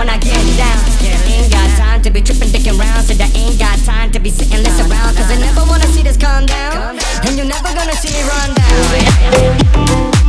when I get down. Ain't got time to be tripping, dicking around. Said I ain't got time to be sitting less around. Cause I never wanna see this calm down, and you're never gonna see me run down.